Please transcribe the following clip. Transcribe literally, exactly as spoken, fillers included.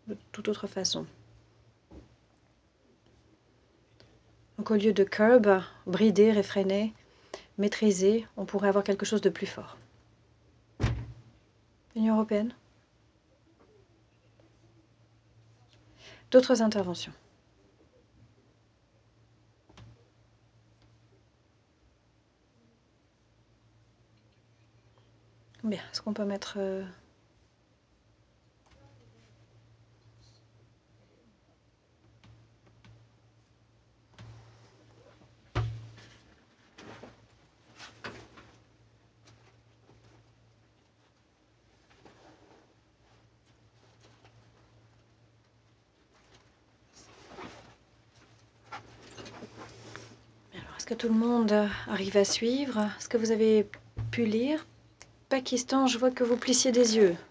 de toute autre façon. Donc au lieu de curb, brider, réfréner, maîtriser, on pourrait avoir quelque chose de plus fort. Union européenne? D'autres interventions? Bien, est-ce qu'on peut mettre... euh, Alors, est-ce que tout le monde arrive à suivre? Est-ce que vous avez pu lire? Pakistan, je vois que vous plissiez des yeux.